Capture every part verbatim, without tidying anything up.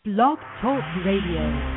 Blog Talk Radio.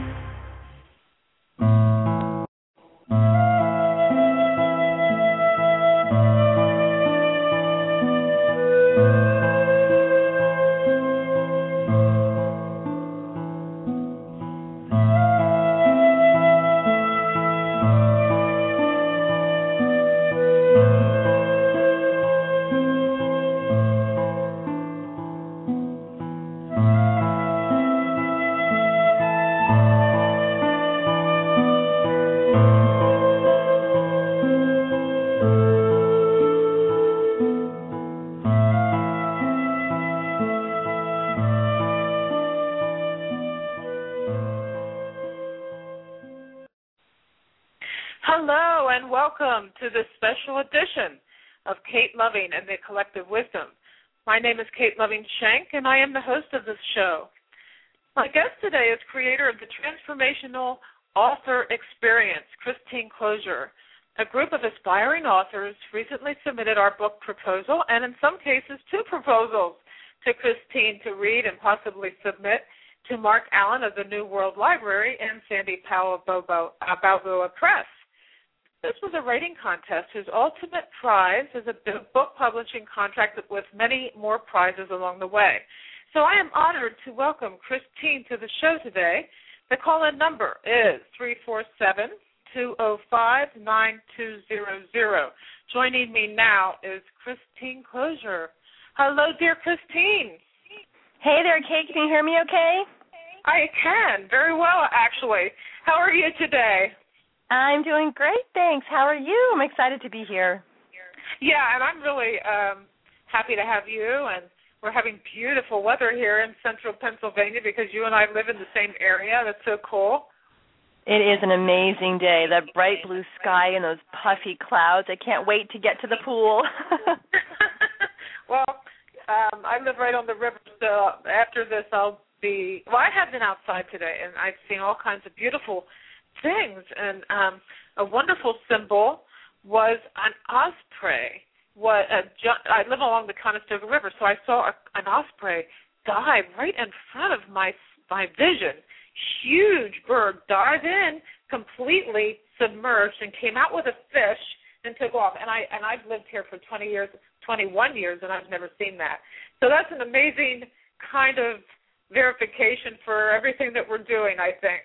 Hello and welcome to this special edition of Kate Loving and the Collective Wisdom. My name is Kate Loving Shank, and I am the host of this show. My guest today is creator of the Transformational Author Experience, Christine Closure. A group of aspiring authors recently submitted our book proposal, and in some cases two proposals, to Christine to read and possibly submit to Mark Allen of the New World Library and Sandy Powell of Balboa Press. This was a writing contest whose ultimate prize is a book publishing contract with many more prizes along the way. So I am honored to welcome Christine to the show today. The call-in number is three four seven, two zero five, nine two zero zero. Joining me now is Christine Closure. Hello, dear Christine. Hey there, Kate. Can you hear me okay? I can. Very well, actually. How are you today? I'm doing great, thanks. How are you? I'm excited to be here. Yeah, and I'm really um, happy to have you, and we're having beautiful weather here in central Pennsylvania because you and I live in the same area. That's so cool. It is an amazing day, that bright blue sky and those puffy clouds. I can't wait to get to the pool. Well, um, I live right on the river, so after this I'll be, well, I have been outside today, and I've seen all kinds of beautiful things, and um, a wonderful symbol was an osprey. What a, I live along the Conestoga River, so I saw a, an osprey dive right in front of my my vision. Huge bird dived in, completely submerged, and came out with a fish and took off. And I and I've lived here for twenty years, twenty-one years, and I've never seen that. So that's an amazing kind of verification for everything that we're doing, I think.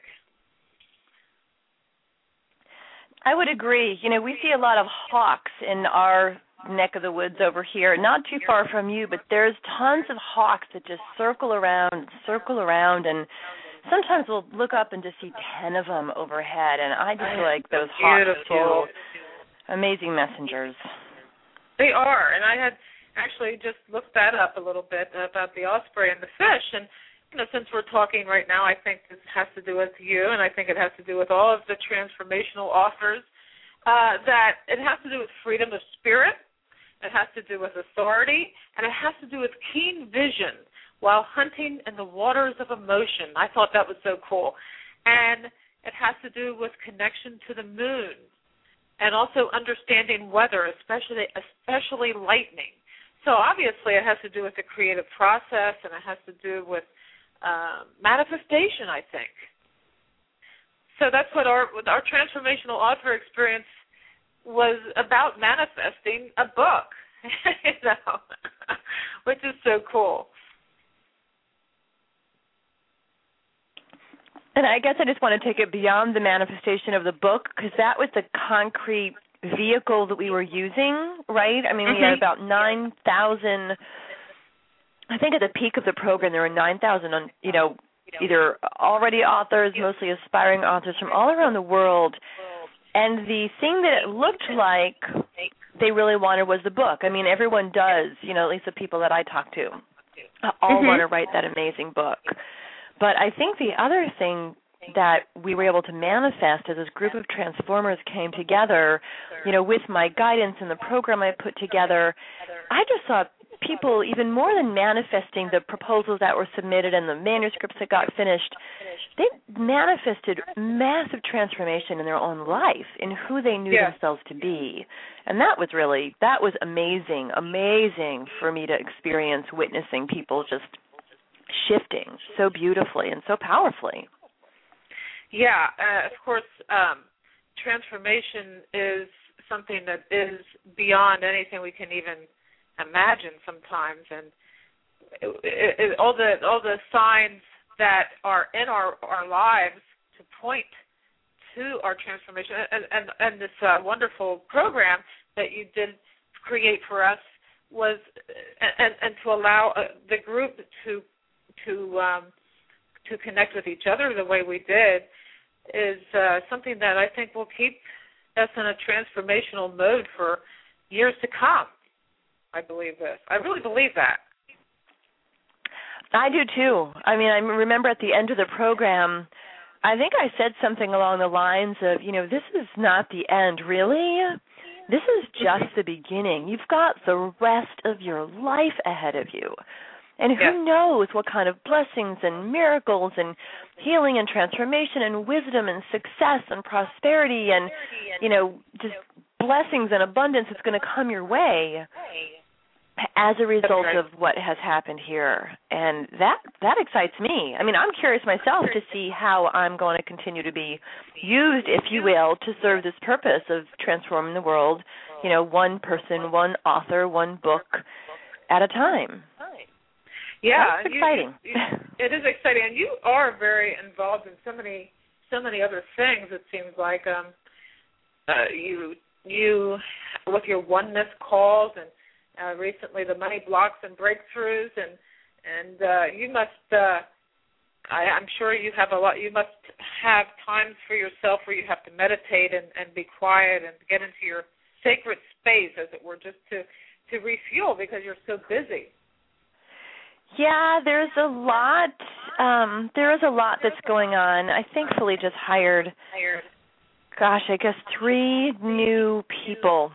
I would agree. You know, we see a lot of hawks in our neck of the woods over here, not too far from you, but there's tons of hawks that just circle around and circle around, and sometimes we'll look up and just see ten of them overhead, and I just feel like those hawks, too, amazing messengers. They are, and I had actually just looked that up a little bit about the osprey and the fish, and you know, since we're talking right now, I think this has to do with you, and I think it has to do with all of the transformational authors, uh, that it has to do with freedom of spirit, it has to do with authority, and it has to do with keen vision while hunting in the waters of emotion. I thought that was so cool. And it has to do with connection to the moon and also understanding weather, especially especially lightning. So obviously it has to do with the creative process, and it has to do with Uh, manifestation, I think. So that's what our with our transformational author experience was about, manifesting a book, you know, which is so cool. And I guess I just want to take it beyond the manifestation of the book, because that was the concrete vehicle that we were using, right? I mean, mm-hmm. we had about nine thousand. I think at the peak of the program, there were nine thousand, you know, either already authors, mostly aspiring authors from all around the world. And the thing that it looked like they really wanted was the book. I mean, everyone does, you know, at least the people that I talk to, all mm-hmm. want to write that amazing book. But I think the other thing that we were able to manifest as this group of transformers came together, you know, with my guidance and the program I put together, I just saw people, even more than manifesting the proposals that were submitted and the manuscripts that got finished, they manifested massive transformation in their own life, in who they knew yeah. themselves to be. And that was really, that was amazing, amazing for me to experience, witnessing people just shifting so beautifully and so powerfully. Yeah, uh, of course, um, transformation is something that is beyond anything we can even imagine sometimes, and it, it, it, all the all the signs that are in our, our lives to point to our transformation, and and, and this uh, wonderful program that you did create for us was, and, and to allow uh, the group to to um, to connect with each other the way we did is uh, something that I think will keep us in a transformational mode for years to come. I believe this. I really believe that. I do too. I mean, I remember at the end of the program, I think I said something along the lines of, you know, this is not the end, really. This is just the beginning. You've got the rest of your life ahead of you. And who yeah. knows what kind of blessings and miracles and healing and transformation and wisdom and success and prosperity and, you know, just blessings and abundance is going to come your way as a result right. of what has happened here. And that that excites me. I mean, I'm curious myself to see how I'm going to continue to be used, if you will, to serve this purpose of transforming the world, you know, one person, one author, one book at a time. Yeah, that's exciting. You, you, it is exciting, and you are very involved in so many, so many other things. It seems like um, uh, you, you, with your oneness calls, and uh, recently the money blocks and breakthroughs, and and uh, you must. Uh, I, I'm sure you have a lot. You must have times for yourself where you have to meditate and, and be quiet and get into your sacred space, as it were, just to to refuel because you're so busy. Yeah, there's a lot. Um, there is a lot that's going on. I thankfully just hired, gosh, I guess three new people,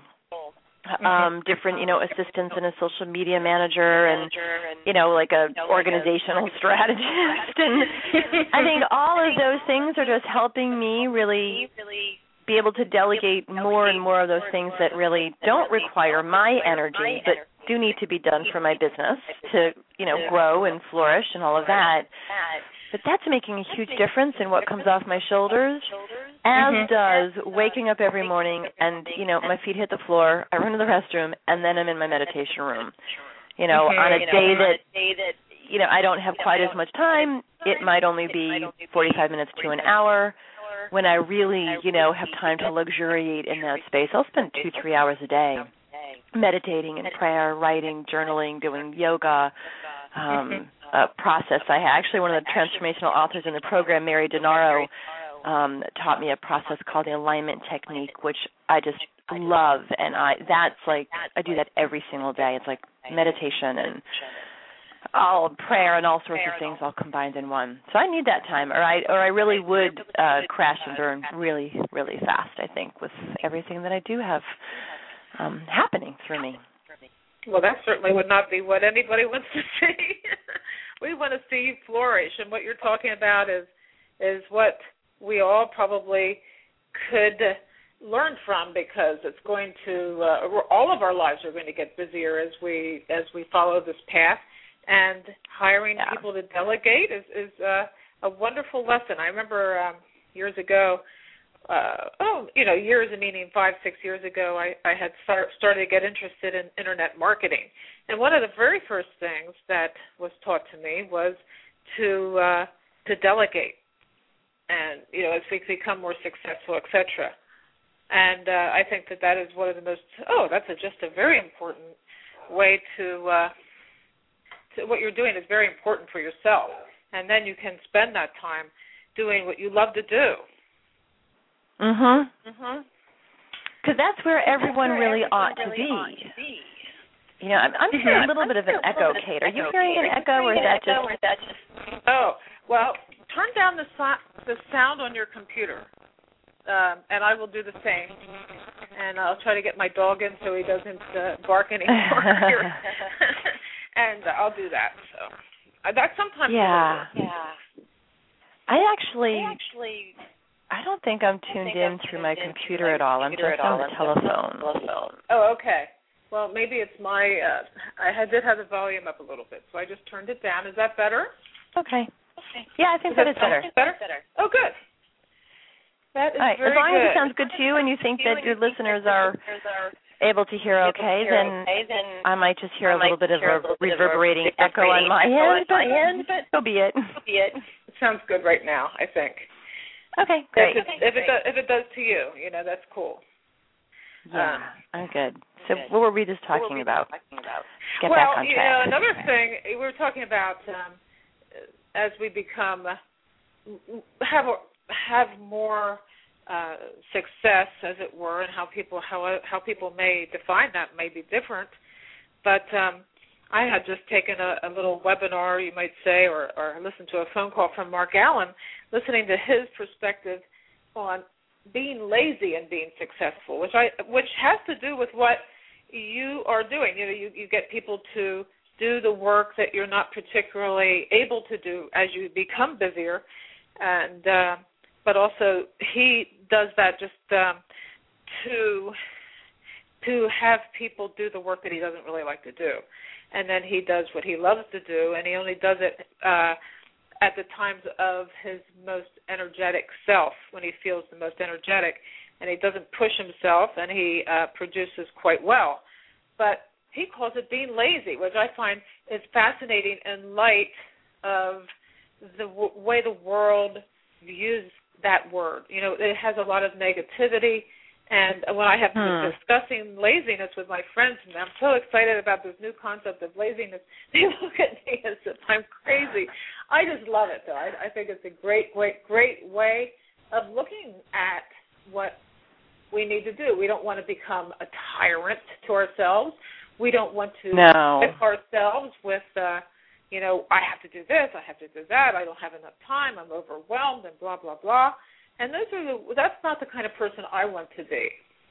um, different, you know, assistants and a social media manager, and you know, like a organizational strategist. And I think all of those things are just helping me really be able to delegate more and more of those things that really don't require my energy, but do need to be done for my business to, you know, grow and flourish and all of that. But that's making a huge difference in what comes off my shoulders, as mm-hmm. does waking up every morning and, you know, my feet hit the floor, I run to the restroom, and then I'm in my meditation room. You know, mm-hmm. on a day that, you know, I don't have quite as much time, it might only be forty-five minutes to an hour. When I really, you know, have time to luxuriate in that space, I'll spend two, three hours a day meditating and prayer, writing, journaling, doing yoga, um, a process. I actually, one of the transformational authors in the program, Mary Denaro, um, taught me a process called the alignment technique, which I just love. And I that's like, I do that every single day. It's like meditation and all prayer and all sorts of things all combined in one. So I need that time, or I or I really would uh, crash and burn really, really fast, I think, with everything that I do have um, happening through me. Well, that certainly would not be what anybody wants to see. We want to see you flourish, and what you're talking about is is what we all probably could learn from, because it's going to uh, all of our lives are going to get busier as we as we follow this path. And hiring yeah. people to delegate is, is uh, a wonderful lesson. I remember um, years ago, uh, oh, you know, years, meaning five, six years ago, I, I had start, started to get interested in internet marketing. And one of the very first things that was taught to me was to uh, to delegate, and, you know, as we become more successful, et cetera. And uh, I think that that is one of the most, oh, that's a, just a very important way to... Uh, what you're doing is very important for yourself, and then you can spend that time doing what you love to do. Mhm. Mhm. Because that's where everyone that's where really, everyone ought, really to ought to be. You know, I'm, I'm mm-hmm. hearing a little I'm bit of an echo, Kate. Are you hearing an echo, or is that just? Or is that just? Oh, well, turn down the so- the sound on your computer, um, and I will do the same. And I'll try to get my dog in so he doesn't uh, bark anymore. And I'll do that. So uh, that's sometimes. Yeah. Yeah. I actually. I actually. I don't think I'm tuned think in I'm through my computer at all. I'm just on the telephone. Oh, okay. Well, maybe it's my, uh, I had, did have the volume up a little bit, so I just turned it down. Is that better? Okay. Okay. Yeah, I think is that is better. better. Better? Oh, good. That is All right. very As long good. as it sounds good to you and you think that your listeners are able to hear okay, then I might just hear a little bit of a reverberating echo on my end, but so be it. It sounds good right now, I think. Okay, great. If, if, it, does, if it does to you, you know, that's cool. Yeah, um, I'm good. So good. What were we just talking, were we about? talking about? Get well, back on track. you know, another thing, we were talking about um, as we become, have, have more uh, success, as it were, and how people how how people may define that may be different. But um, I had just taken a, a little webinar, you might say, or, or listened to a phone call from Mark Allen, listening to his perspective on being lazy and being successful, which I which has to do with what you are doing. You know, you, you get people to do the work that you're not particularly able to do as you become busier, and uh, but also he does that just um, to to have people do the work that he doesn't really like to do, and then he does what he loves to do, and he only does it Uh, at the times of his most energetic self, when he feels the most energetic, and he doesn't push himself, and he uh, produces quite well. But he calls it being lazy, which I find is fascinating in light of the w- way the world views that word. You know, it has a lot of negativity, and when I have hmm. been discussing laziness with my friends, and I'm so excited about this new concept of laziness, they look at me as if I'm crazy. I just love it, though. I, I think it's a great, great, great way of looking at what we need to do. We don't want to become a tyrant to ourselves. We don't want to no. whip ourselves with, uh, you know, I have to do this, I have to do that, I don't have enough time, I'm overwhelmed, and blah, blah, blah. And those are the, that's not the kind of person I want to be.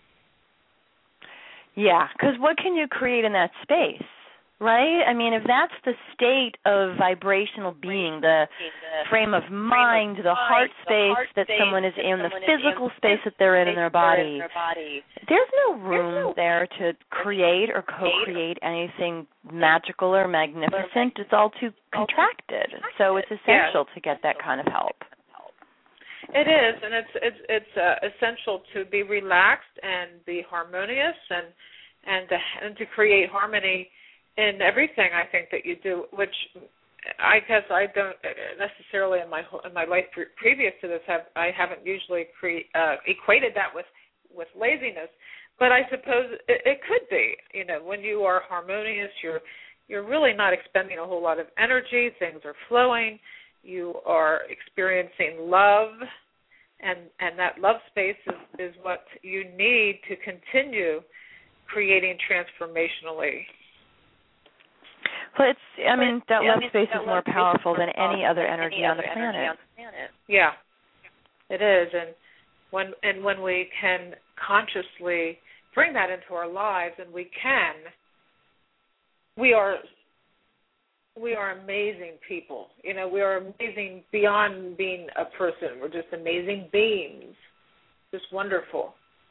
Yeah, because what can you create in that space, right? I mean, if that's the state of vibrational being, the frame of mind, the heart space that someone is in, the physical space that they're in in their body, there's no room there to create or co-create anything magical or magnificent. It's all too contracted. So it's essential to get that kind of help. It is, and it's it's it's uh, essential to be relaxed and be harmonious, and and to, and to create harmony in everything. I think that you do, which I guess I don't necessarily in my in my life pre- previous to this have I haven't usually cre- uh, equated that with with laziness, but I suppose it, it could be. You know, when you are harmonious, you're you're really not expending a whole lot of energy. Things are flowing. You are experiencing love, and and that love space is, is what you need to continue creating transformationally. Well, it's, I mean, that love space is more powerful than any other energy on the planet. Yeah, it is, and when and when we can consciously bring that into our lives, and we can, we are. We are amazing people. You know, we are amazing beyond being a person. We're just amazing beings. Just wonderful.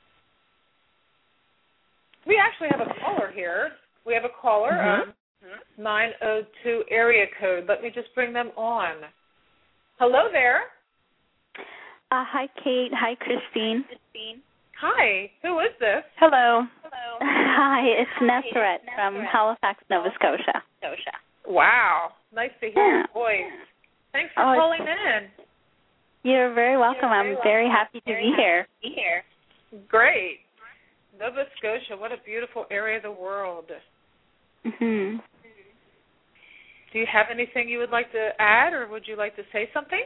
We actually have a caller here. We have a caller, mm-hmm. um, nine oh two area code. Let me just bring them on. Hello there. Uh, hi, Kate. Hi, Christine. Hi. Who is this? Hello. Hello. Hi, it's Nesseret from Halifax, Nova Scotia. Scotia. Wow. Nice to hear yeah. your voice. Thanks for oh, calling in. You're very welcome. You're very I'm very welcome. happy to very be, happy here. to be here. Great. Nova Scotia, what a beautiful area of the world. Mm-hmm. Do you have anything you would like to add, or would you like to say something?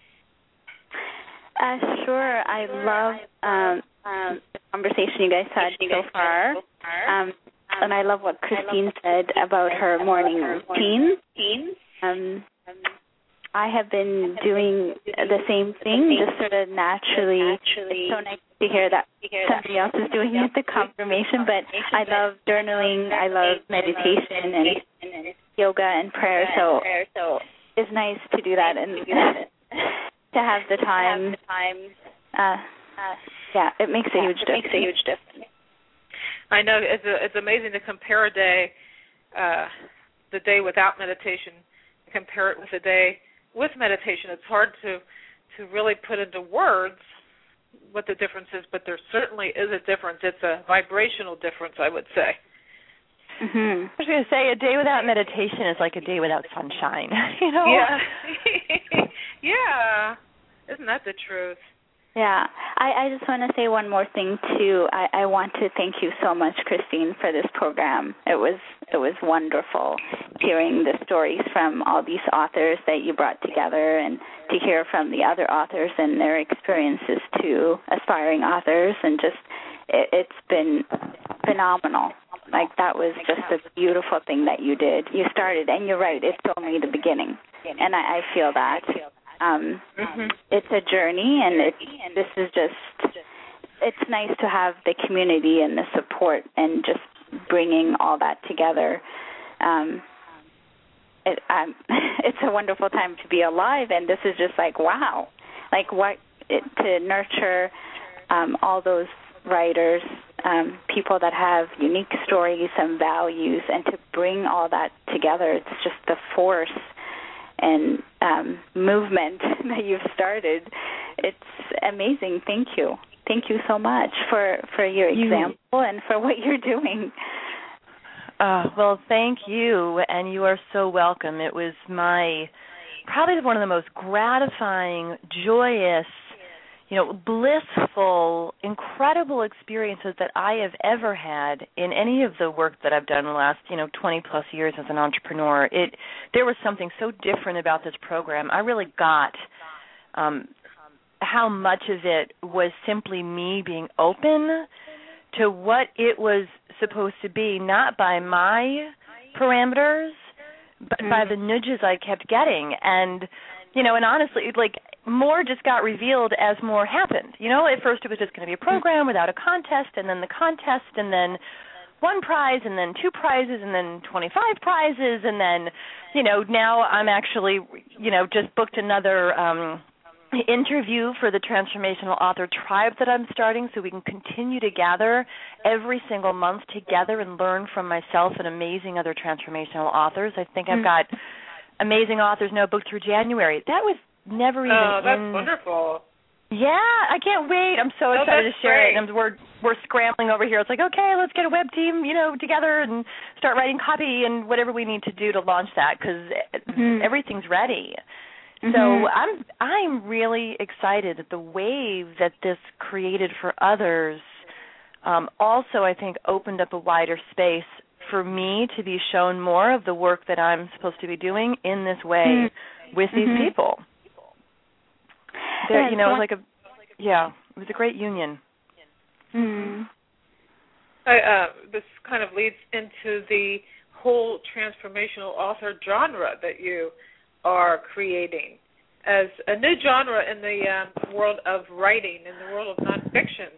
Uh, sure. I love um, um, the conversation you guys had so far. Um, And I love what Christine said about her morning routine. Um, I have been doing the same thing, just sort of naturally. It's so nice to hear that somebody else is doing it, the confirmation, but I love journaling, I love meditation and yoga and prayer, so it's nice to do that and to have the time. Uh, yeah, it makes a huge difference. I know it's a, it's amazing to compare a day, uh, the day without meditation, and compare it with a day with meditation. It's hard to to really put into words what the difference is, but there certainly is a difference. It's a vibrational difference, I would say. Mm-hmm. I was going to say a day without meditation is like a day without sunshine. You know? Yeah. Yeah. Isn't that the truth? Yeah. I, I just want to say one more thing, too. I, I want to thank you so much, Christine, for this program. It was it was wonderful hearing the stories from all these authors that you brought together, and to hear from the other authors and their experiences, too, aspiring authors, and just it, it's been phenomenal. Like, that was just a beautiful thing that you did. You started, and you're right, it's only the beginning, and I, I feel that. Um, mm-hmm. It's a journey, and it, this is just, it's nice to have the community and the support and just bringing all that together. Um, it, um, it's a wonderful time to be alive, and this is just like, wow. Like, what, it, to nurture um, all those writers, um, people that have unique stories and values, and to bring all that together, it's just the force and um, movement that you've started. It's amazing. Thank you. Thank you so much for, for your you, example and for what you're doing. Uh, well, thank you, and you are so welcome. It was my, probably one of the most gratifying, joyous, you know, blissful, incredible experiences that I have ever had in any of the work that I've done in the last, you know, twenty plus years as an entrepreneur. It there was something so different about this program. I really got um, how much of it was simply me being open to what it was supposed to be, not by my parameters, but mm-hmm. by the nudges I kept getting. And, you know, and honestly, like, more just got revealed as more happened. You know, at first it was just going to be a program without a contest, and then the contest, and then one prize, and then two prizes, and then twenty-five prizes, and then, you know, now I'm actually, you know, just booked another um, interview for the Transformational Author Tribe that I'm starting, so we can continue to gather every single month together and learn from myself and amazing other transformational authors. I think I've got amazing authors now booked through January. That was never even Oh, that's in... wonderful. Yeah, I can't wait. I'm so oh, excited to share great. it. And we're we're scrambling over here. It's like, okay, let's get a web team, you know, together and start writing copy and whatever we need to do to launch that, because mm-hmm. everything's ready. Mm-hmm. So I'm I'm really excited that the wave that this created for others um, also, I think, opened up a wider space for me to be shown more of the work that I'm supposed to be doing in this way mm-hmm. with these mm-hmm. people. There, you know, it was like a, yeah, it was a great union. Mm. I, uh, this kind of leads into the whole transformational author genre that you are creating as a new genre in the um, world of writing, in the world of nonfiction.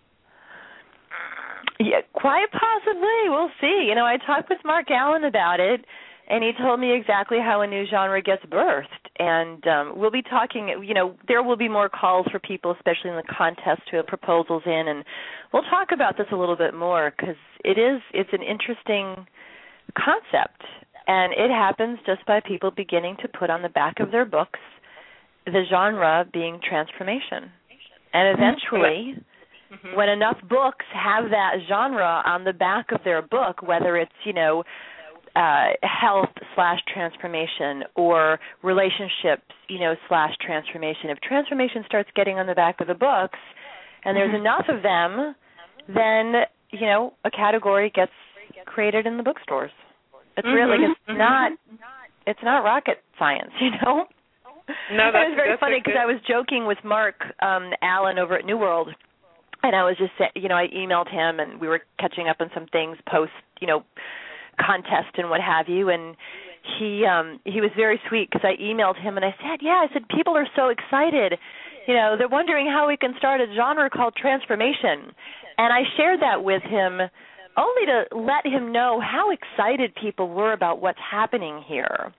Yeah, quite possibly. We'll see. You know, I talked with Mark Allen about it, and he told me exactly how a new genre gets birthed. And um, we'll be talking, you know, there will be more calls for people, especially in the contest, to have proposals in. And we'll talk about this a little bit more, because it is, it's an interesting concept. And it happens just by people beginning to put on the back of their books the genre being transformation. And eventually, mm-hmm. when enough books have that genre on the back of their book, whether it's, you know, Uh, health slash transformation or relationships, you know, slash transformation. If transformation starts getting on the back of the books and there's enough of them, then, you know, a category gets created in the bookstores. It's mm-hmm. really, like, it's mm-hmm. not, it's not rocket science, you know? No, that's, it was very that's funny because I was joking with Mark um, Allen over at New World, and I was just, you know, I emailed him and we were catching up on some things post, you know, contest and what have you, and he um, he was very sweet because I emailed him and I said, yeah, I said, people are so excited. You know, they're wondering how we can start a genre called transformation. And I shared that with him only to let him know how excited people were about what's happening here.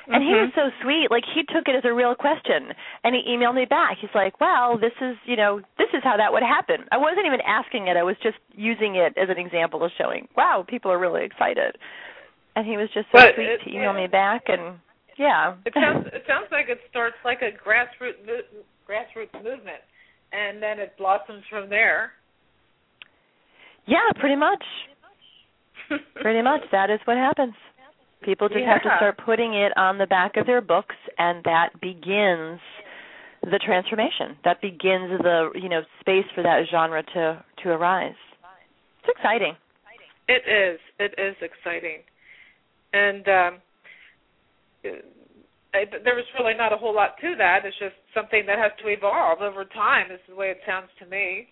And he was so sweet. Like, he took it as a real question, and he emailed me back. He's like, well, this is, you know, this is how that would happen. I wasn't even asking it. I was just using it as an example of showing, wow, people are really excited. And he was just so but sweet it, to email yeah. me back, and, yeah. It sounds, it sounds like it starts like a grassroots, grassroots movement, and then it blossoms from there. Yeah, pretty much. Pretty much. That is what happens. People just yeah. have to start putting it on the back of their books, and that begins the transformation. That begins the, you know, space for that genre to, to arise. It's exciting. It is. It is exciting. And um, I, there was really not a whole lot to that. It's just something that has to evolve over time is the way it sounds to me.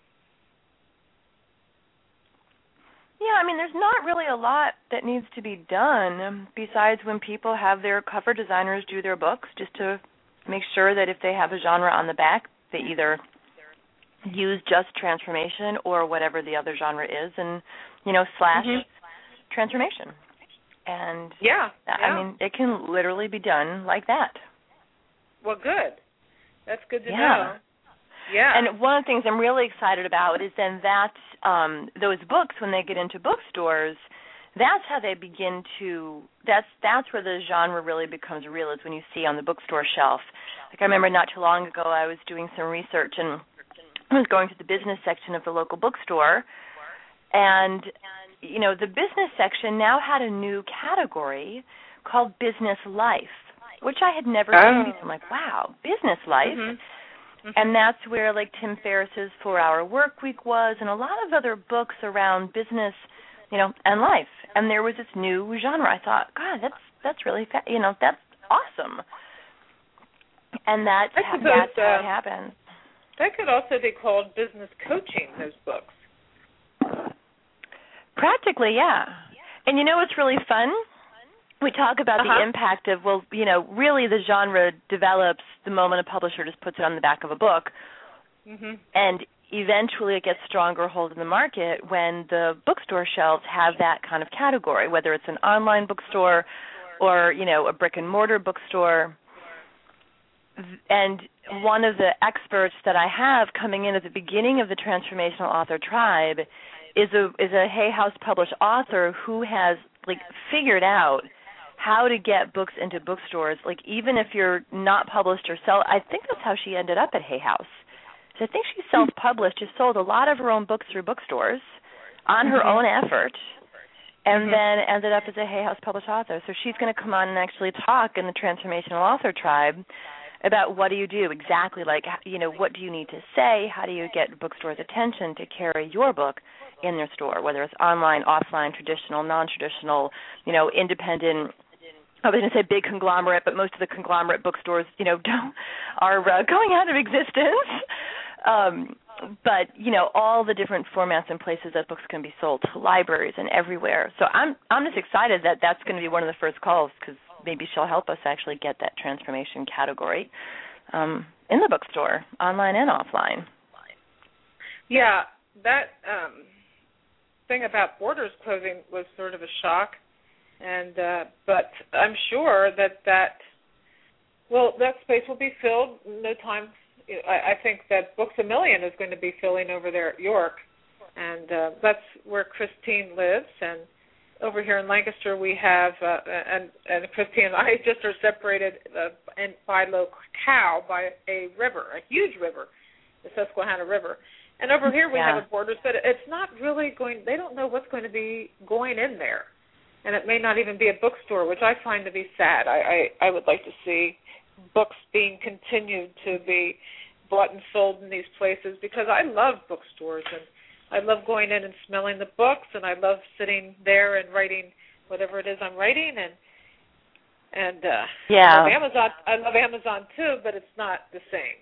Yeah, I mean, there's not really a lot that needs to be done besides when people have their cover designers do their books, just to make sure that if they have a genre on the back, they either use just transformation or whatever the other genre is, and, you know, slash mm-hmm. transformation. And, yeah, yeah, I mean, it can literally be done like that. Well, good. That's good to yeah. know. Yeah. And one of the things I'm really excited about is then that um, those books, when they get into bookstores, that's how they begin to, that's that's where the genre really becomes real, is when you see on the bookstore shelf. Like, I remember not too long ago I was doing some research, and I was going to the business section of the local bookstore, and, you know, the business section now had a new category called Business Life, which I had never oh. seen before. I'm like, wow, Business Life? Mm-hmm. And that's where, like, Tim Ferriss's four-Hour Work Week was, and a lot of other books around business, you know, and life. And there was this new genre. I thought, God, that's that's really, fa- you know, that's awesome. And that's, I ha- suppose, that's how uh, it happens. That could also be called business coaching, those books. Practically, yeah. And you know what's really fun? We talk about uh-huh. the impact of, well, you know, really the genre develops the moment a publisher just puts it on the back of a book, mm-hmm. and eventually it gets stronger hold in the market when the bookstore shelves have that kind of category, whether it's an online bookstore or, you know, a brick-and-mortar bookstore. And one of the experts that I have coming in at the beginning of the Transformational Author Tribe is a is a Hay House published author who has, like, figured out how to get books into bookstores, like, even if you're not published or sell. I think that's how she ended up at Hay House. So I think she self-published, just sold a lot of her own books through bookstores on her mm-hmm. own effort, and mm-hmm. then ended up as a Hay House published author. So she's going to come on and actually talk in the Transformational Author Tribe about what do you do exactly, like, you know, what do you need to say, how do you get bookstores' attention to carry your book in their store, whether it's online, offline, traditional, non-traditional, you know, independent. I was going to say big conglomerate, but most of the conglomerate bookstores, you know, don't, are uh, going out of existence. Um, but, you know, all the different formats and places that books can be sold, to libraries and everywhere. So I'm I'm just excited that that's going to be one of the first calls, because maybe she'll help us actually get that transformation category um, in the bookstore, online and offline. Yeah, that um, thing about Borders closing was sort of a shock. And uh, but I'm sure that that well that space will be filled in no time. I, I think that Books a Million is going to be filling over there at York, and uh, that's where Christine lives. And over here in Lancaster, we have uh, and and Christine and I just are separated uh, and by locale by a river, a huge river, the Susquehanna River. And over here we yeah. have a Borders, but it's not really going. They don't know what's going to be going in there. And it may not even be a bookstore, which I find to be sad. I, I, I would like to see books being continued to be bought and sold in these places, because I love bookstores, and I love going in and smelling the books, and I love sitting there and writing whatever it is I'm writing. And and uh, yeah. I love Amazon. I love Amazon too, but it's not the same.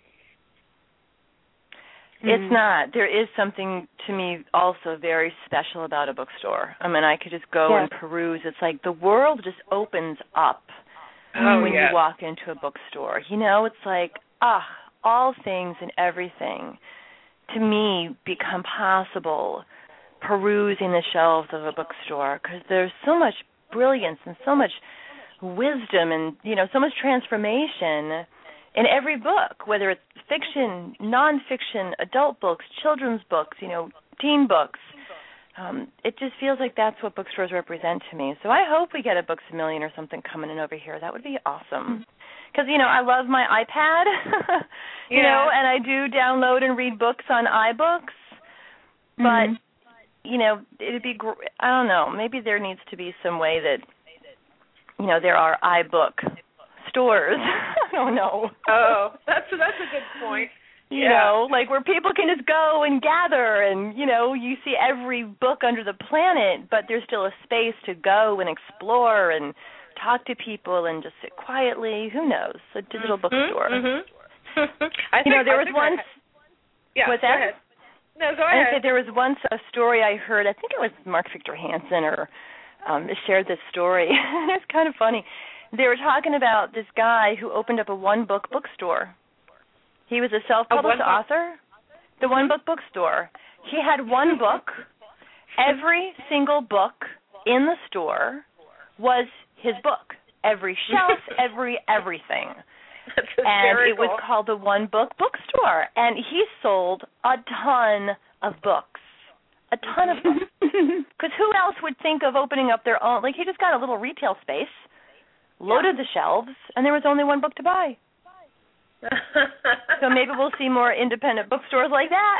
It's not. There is something to me also very special about a bookstore. I mean, I could just go yes. and peruse. It's like the world just opens up oh, when yes. you walk into a bookstore. You know, it's like, ah, all things and everything to me become possible perusing the shelves of a bookstore, because there's so much brilliance and so much wisdom and, you know, so much transformation in every book, whether it's fiction, nonfiction, adult books, children's books, you know, teen books. Um, it just feels like that's what bookstores represent to me. So I hope we get a Books A Million or something coming in over here. That would be awesome. Because, you know, I love my iPad, you yeah. know, and I do download and read books on iBooks. But, mm-hmm. you know, it'd be, gr- I don't know, maybe there needs to be some way that, you know, there are iBook stores. I don't know. Oh, that's that's a good point. You yeah. know, like where people can just go and gather and, you know, you see every book under the planet, but there's still a space to go and explore and talk to people and just sit quietly. Who knows? A digital mm-hmm, bookstore. Mm-hmm. I you think, know, there I was once. I yeah, what's go that? Ahead. No, go ahead. I said there was once a story I heard. I think it was Mark Victor Hansen or um, shared this story. It's kind of funny. They were talking about this guy who opened up a one-book bookstore. He was a self-published a author. The one-book bookstore. He had one book. Every single book in the store was his book. Every shelf, every everything. That's and it cool. was called the One Book Bookstore. And he sold a ton of books. A ton of books. Because who else would think of opening up their own? Like, he just got a little retail space, loaded yeah. the shelves, and there was only one book to buy. So maybe we'll see more independent bookstores like that.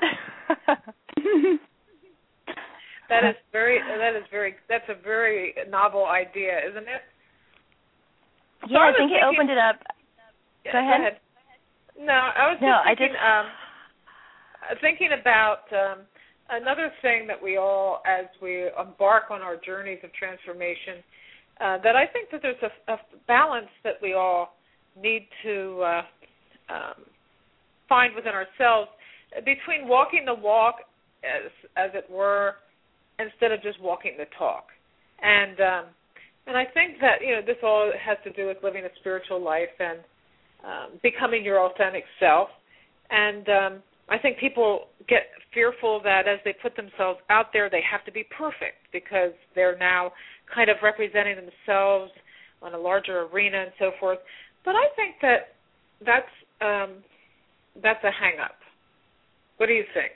That is very. That is very. That's a very novel idea, isn't it? Yeah, so I, I think he thinking, opened it up. Yeah, go, ahead. go ahead. No, I was just no, thinking. I just... Um, thinking about um, another thing that we all, as we embark on our journeys of transformation, uh, that I think that there's a, a balance that we all need to uh, um, find within ourselves between walking the walk, as as it were, instead of just walking the talk. And um, and I think that, you know, this all has to do with living a spiritual life and um, becoming your authentic self. And um, I think people get fearful that as they put themselves out there, they have to be perfect because they're now kind of representing themselves on a larger arena and so forth. But I think that that's um, that's a hang-up. What do you think?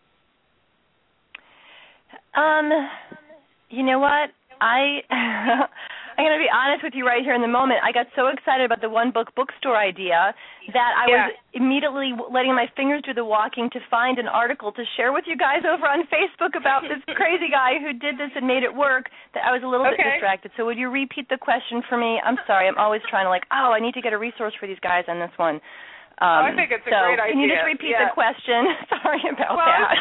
Um, you know what? I I'm going to be honest with you right here in the moment. I got so excited about the one book bookstore idea that I yeah. was immediately letting my fingers do the walking to find an article to share with you guys over on Facebook about this crazy guy who did this and made it work. That I was a little okay. bit distracted. So would you repeat the question for me? I'm sorry. I'm always trying to like, oh, I need to get a resource for these guys on this one. Um, oh, I think it's a so great idea. Can you just repeat yeah. the question? Sorry about well, that.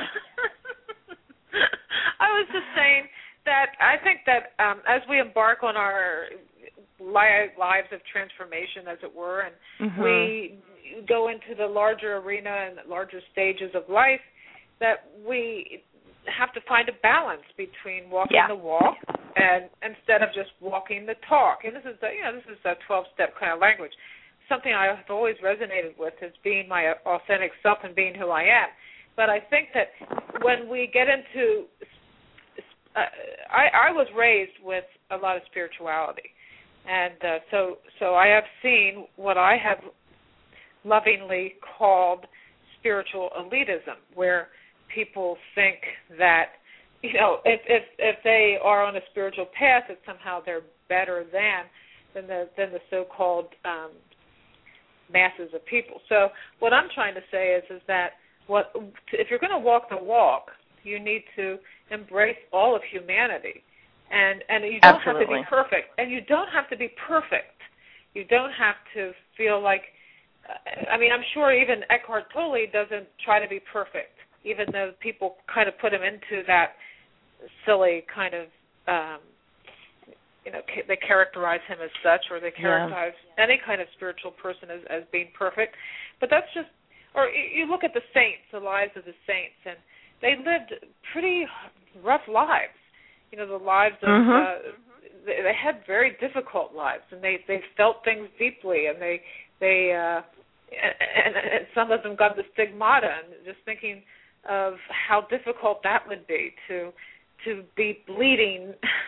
I was just saying that I think that um, as we embark on our li- lives of transformation, as it were, and mm-hmm. we go into the larger arena and the larger stages of life, that we have to find a balance between walking yeah. the walk and instead of just walking the talk. And this is the, you know, this is a twelve-step kind of language. Something I have always resonated with is being my authentic self and being who I am. But I think that when we get into, uh, I, I was raised with a lot of spirituality, and uh, so so I have seen what I have lovingly called spiritual elitism, where people think that, you know, if if, if they are on a spiritual path, that somehow they're better than than the than the so-called um, masses of people. So what I'm trying to say is is that what if you're going to walk the walk, you need to embrace all of humanity, and and you don't Absolutely. have to be perfect, and you don't have to be perfect. You don't have to feel like. I mean, I'm sure even Eckhart Tolle doesn't try to be perfect, even though people kind of put him into that silly kind of. Um, You know, they characterize him as such, or they characterize yeah. any kind of spiritual person as, as being perfect. But that's just, or you look at the saints, the lives of the saints, and they lived pretty rough lives. You know, the lives of, mm-hmm. uh, they, they had very difficult lives, and they, they felt things deeply, and they, they uh, and, and some of them got the stigmata, and just thinking of how difficult that would be to, to be bleeding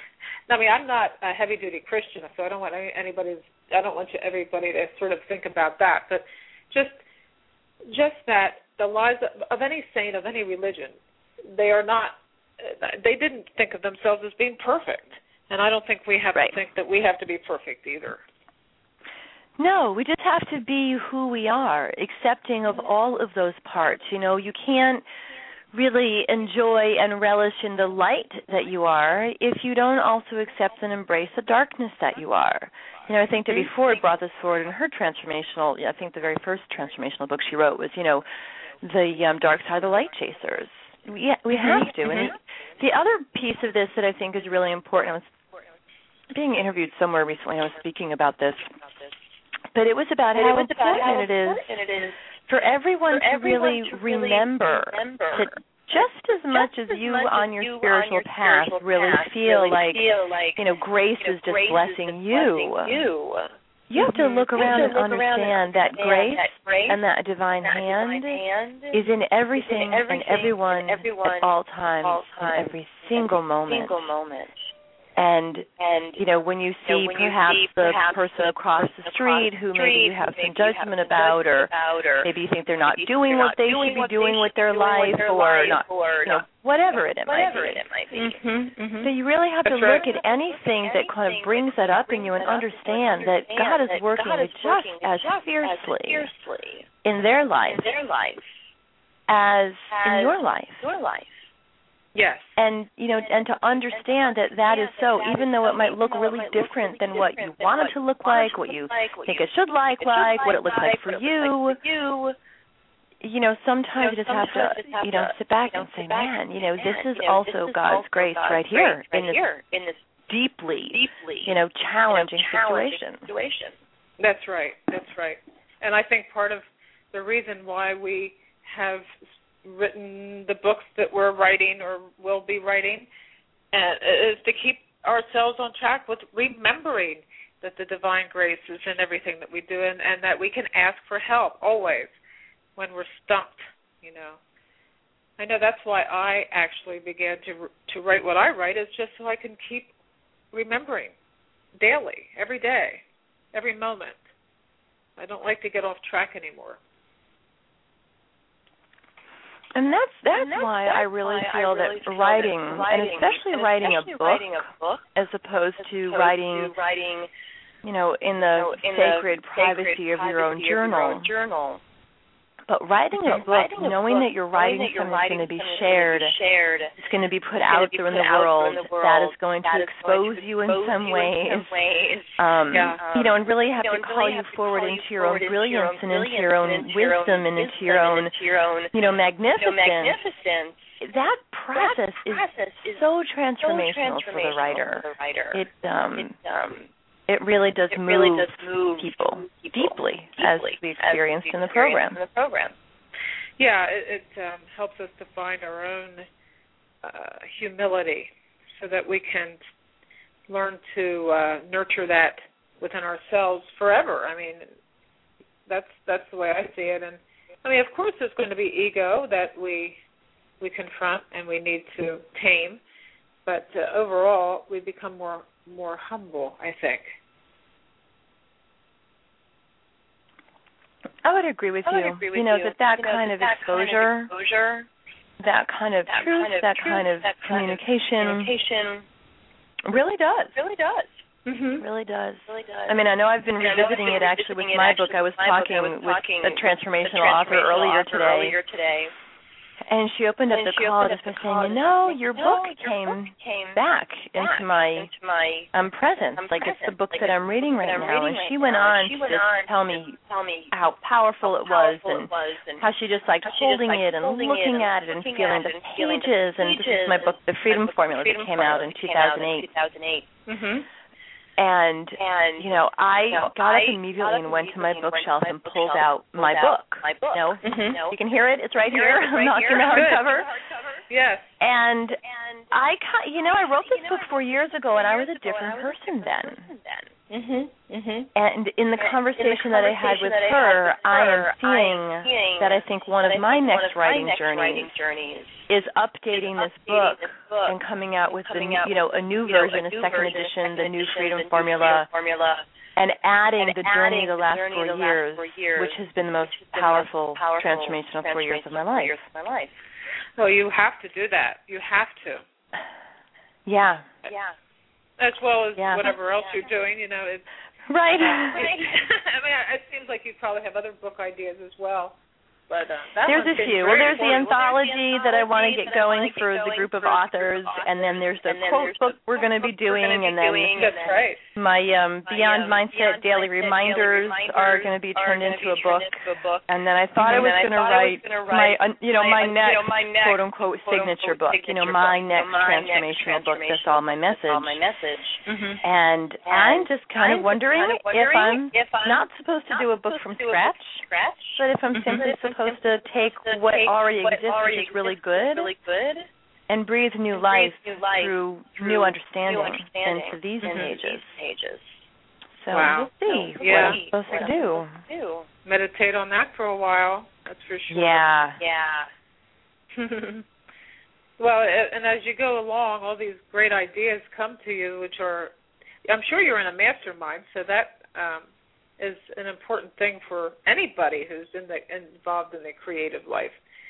I mean, I'm not a heavy-duty Christian, so I don't want anybody. I don't want you, everybody to sort of think about that. But just, just that the lives of, of any saint of any religion, they are not. They didn't think of themselves as being perfect, and I don't think we have right. to think that we have to be perfect either. No, we just have to be who we are, accepting of all of those parts. You know, you can't really enjoy and relish in the light that you are if you don't also accept and embrace the darkness that you are. You know, I think Debbie Ford brought this forward in her transformational, I think the very first transformational book she wrote was, you know, the um, dark side of the light chasers. We, we have to. And the other piece of this that I think is really important, I was being interviewed somewhere recently, I was speaking about this, but it was about how important it is for everyone, for everyone to really to remember, remember that just as just much as, as you much on your you spiritual, on your path spiritual really path feel, really like, feel like, you know, grace you know, is just grace blessing, is just you, blessing you, you have to look around and understand that grace, that grace and that divine, that hand, divine hand is in everything, in everything and everyone, and everyone at all times, all times in every single every moment. Single moment. And, and, you know, when you see you know, when perhaps, you see the perhaps person the across person the street who maybe you have some judgment about, or, about, or maybe you think they're not doing what they should be doing with their life, or not, you know, whatever it might be. Mm-hmm, mm-hmm. So you really have to look at anything that kind of brings that up in you and understand that God is working just as fiercely in their life as in your life. Yes. And, you know, and to understand that that is so, even though it might look really different than what you want it to look like, what you think it should look like, what it looks like for you, you know, sometimes you just have to, you know, sit back and say, man, you know, this is also God's grace right here in this deeply, you know, challenging situation. That's right. That's right. And I think part of the reason why we have written the books that we're writing or will be writing uh, is to keep ourselves on track with remembering that the divine grace is in everything that we do, and, and that we can ask for help always when we're stumped, you know. I know that's why I actually began to to write what I write, is just so I can keep remembering daily, every day, every moment. I don't like to get off track anymore. And that's that's, and that's why that's I really why feel I really that feel writing, that writing, and especially, and writing, especially a book, writing a book, as opposed, as to, opposed writing, to writing, you know, in the you know, in sacred the privacy, sacred of, your privacy of your own journal. But writing a book, writing a knowing book, that you're writing that you're something that's going to be shared, shared, it's going to be put out there in the world, that is going to expose you in some ways, um, yeah. you know, and really have you know, to call really you forward into your own brilliance and into your own wisdom and into your own, you know, magnificence. That process is so transformational for the writer. It, um, It really does, it move, really does move people, people deeply, deeply, as we experienced as we in, the program. in the program. Yeah, it, it um, helps us to find our own uh, humility so that we can learn to uh, nurture that within ourselves forever. I mean, that's that's the way I see it. And I mean, of course, there's going to be ego that we we confront and we need to tame, but uh, overall, we become more more humble, I think. I would agree with I would you. Agree with you know, you. that that, you know, kind, that of that exposure, kind of exposure, that kind of that truth, kind of that truth, kind of that communication, kind of communication really does. Really does. Mm-hmm. Really does. Really does. I mean, I know I've been I revisiting been it actually revisiting with my book. book. I was talking with a transformational author earlier today. And she opened up and the call just by saying, you know, your book came back into my um, presence. Like, it's the book that I'm reading right now. And she went on to just tell me how powerful it was and how she just liked holding it and looking at it and feeling the pages. And this is my book, The Freedom Formula, that came out in two thousand eight. Mm-hmm. And, and, you know, I you know, got up immediately and went to my bookshelf and pulled out my book. My book. No, mm-hmm. You can hear it. It's right here. It's I'm right knocking here. the hardcover. Yes. And I, you know, I wrote this book four years ago, and I was a different person then. Mhm. Mhm. And in the conversation in the conversation that I had with that her, I, her, I am seeing, I am seeing that I think one of my next writing journeys, journeys is updating, is this, updating book this book and coming out with coming the, out you know, a new version, know, a, a second version, edition, second the New Freedom the Formula, new formula, and adding and the journey of the last four years, years, which has been the most powerful, powerful transformational four years of my life. Years of my life. Well, you have to do that. You have to. Yeah. Yeah. As well as yeah. whatever else you're doing, you know. It's, right. Uh, right. I mean, it seems like you probably have other book ideas as well. But uh, that there's a few. Well, there's the anthology well, there's the that I want to get going get for going the group of authors, authors, and then there's the quote book we're going to be doing, and then that's right. my um, Beyond my, um, Mindset Beyond Daily Mindset Reminders, reminders are going to be turned into a book. Into a book. And then I thought I was going to write my, uh, you know, my, my next, you know, my next quote unquote signature book. You know, my next transformational book. That's all my message. All my message. And I'm just kind of wondering if I'm not supposed to do a book from scratch, but if I'm simply supposed supposed to take to what take already what exists, already which is really good, really good, and breathe new, and life, breathe new life through, through new understanding, new understanding into these mm-hmm. pages. pages. So wow. we'll see so, yeah. what I'm supposed what to do. do. Meditate on that for a while. That's for sure. Yeah. Yeah. Well, and as you go along, all these great ideas come to you, which are, I'm sure you're in a mastermind, so that um, is an important thing for anybody who's in the, involved in the creative life.